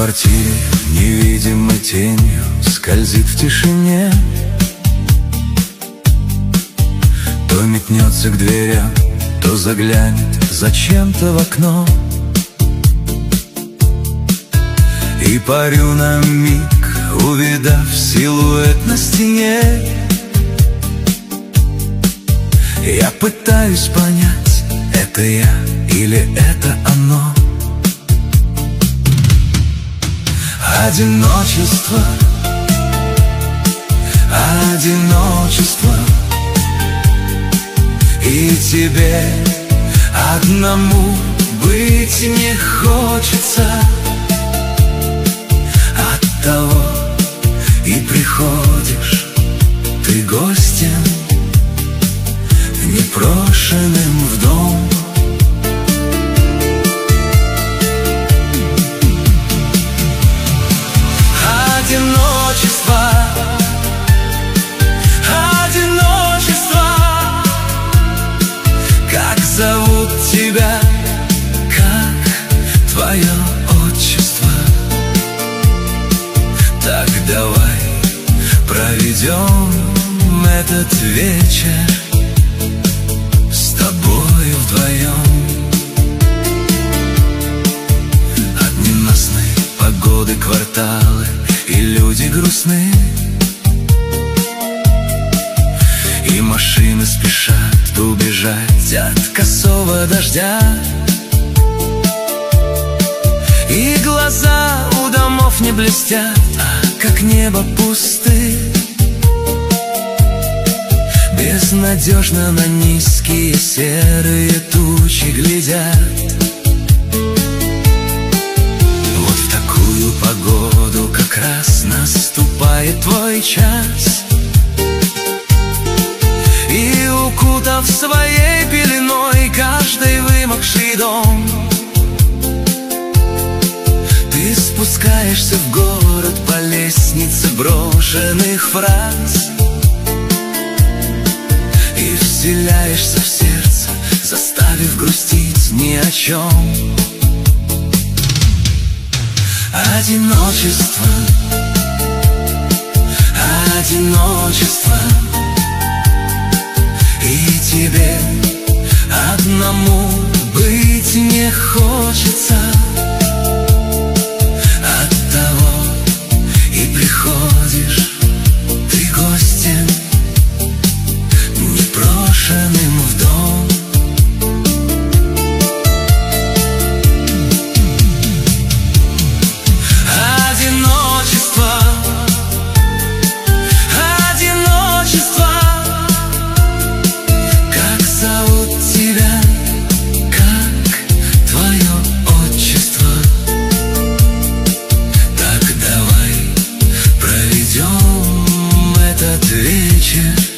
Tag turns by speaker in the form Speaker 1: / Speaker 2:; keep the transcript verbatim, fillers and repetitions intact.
Speaker 1: квартире невидимой тенью скользит в тишине, то метнется к дверям, то заглянет зачем-то в окно. И парю на миг, увидав силуэт на стене. Я пытаюсь понять, это я или это оно. Одиночество, одиночество, и тебе одному быть не хочется. Оттого и приходишь ты гостем, непрошенным в дом. Одиночество, одиночество, как зовут тебя, как твое отчество? Так давай проведем этот вечер с тобой вдвоем. От ненастной погоды кварталы и люди грустны, и машины спешат убежать от косого дождя. И глаза у домов не блестят, а как небо пусты. Безнадежно на низкие серые тучи глядят. Вот в такую погоду как раз наступает твой час. И укутав своей пеленой каждый вымокший дом, ты спускаешься в город по лестнице брошенных фраз и вселяешься в сердце, заставив грустить ни о чем. Одиночество, одиночество, и тебе одному быть не хочется. Оттого и приходишь ты гостем, непрошенным в дом. Одиночество, одиночество, как зовут тебя, как твое отчество? Так давай проведем этот вечер